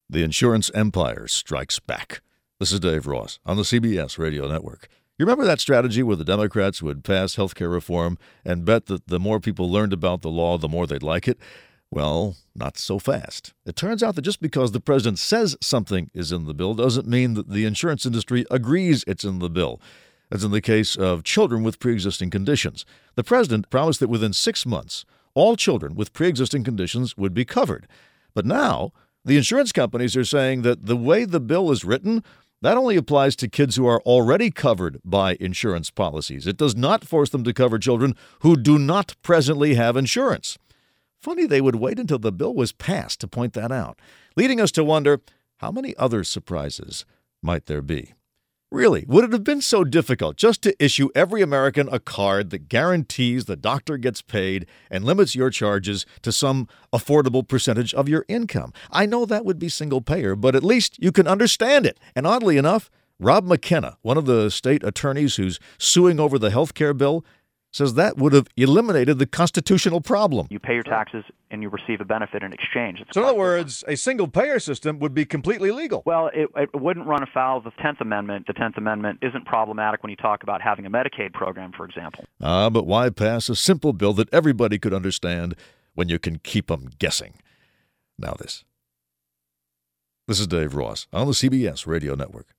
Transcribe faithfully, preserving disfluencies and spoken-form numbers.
The insurance empire strikes back. This is Dave Ross on the C B S Radio Network. You remember that strategy where the Democrats would pass health care reform and bet that the more people learned about the law, the more they'd like it? Well, not so fast. It turns out that just because the president says something is in the bill doesn't mean that the insurance industry agrees it's in the bill. As in the case of children with pre-existing conditions. The president promised that within six months, all children with pre-existing conditions would be covered. But now, the insurance companies are saying that the way the bill is written, that only applies to kids who are already covered by insurance policies. It does not force them to cover children who do not presently have insurance. Funny they would wait until the bill was passed to point that out, leading us to wonder, how many other surprises might there be? Really, would it have been so difficult just to issue every American a card that guarantees the doctor gets paid and limits your charges to some affordable percentage of your income? I know that would be single payer, but at least you can understand it. And oddly enough, Rob McKenna, one of the state attorneys who's suing over the health care bill, says that would have eliminated the constitutional problem. You pay your taxes and you receive a benefit in exchange. It's so in other words, a single-payer system would be completely legal. Well, it, it wouldn't run afoul of the tenth Amendment. The tenth Amendment isn't problematic when you talk about having a Medicaid program, for example. Ah, but why pass a simple bill that everybody could understand when you can keep them guessing? Now this. This is Dave Ross on the C B S Radio Network.